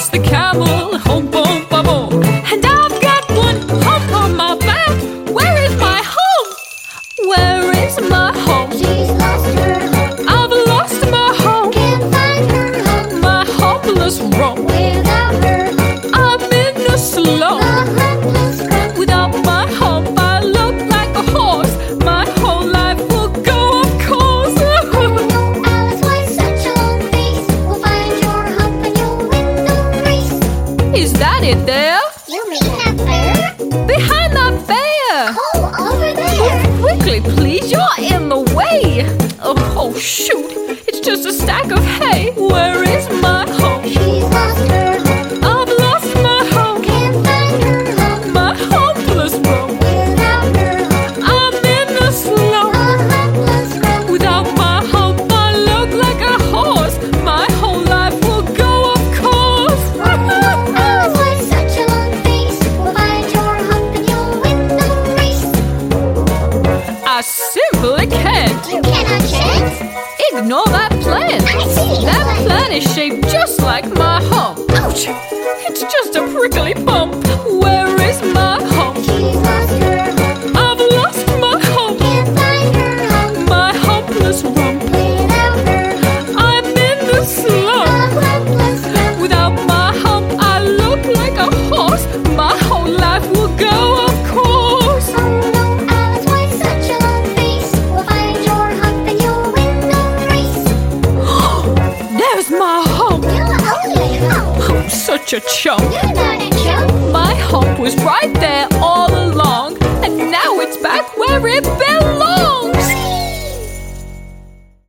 Alice the camel, hump, hump, a bump. And I've got one hump on my back. Where is my home? Where is my home? She's lost her home. I've lost my home. Can't find her home. My hopeless roam. Without her, I'm in the slow. a hopeless road. Without my hump, I look like a horse. My whole life will go off course. No, Alice, why such a long face? We'll find your hump and you'll win the race. Is that it there? You mean that bear? Behind that bear. Oh, over there. Quickly, please, you're in the way. Oh, shoot. It's just a stack of hay. Where is my home? She's lost her home. I've lost my home. Can't find her home. My hopeless roam. Without her home, I'm in the slow. a hopeless road. Without my hump, I look like a horse. My whole life will go off course. Alice, why such a long face? We'll find your hump and you'll win the race. I simply can't. You cannot chance. Ignore that plan. I see. That plan is shaped just like my hump. Ouch! It's just a prickly bump. Where is my home? She's lost her home. I've lost my home. Can't find her home. My hopeless rump. Without her, I'm in the a slow. hopeless road. Without my hump, I look like a horse. My whole life will go off course. Oh no, Alice, why such a long face? We'll find your hump and you'll win the race. There's my hump. You're only a hump. I'm such a chump. You're not a joke. My hump was right there all along, and now it's back where it belongs.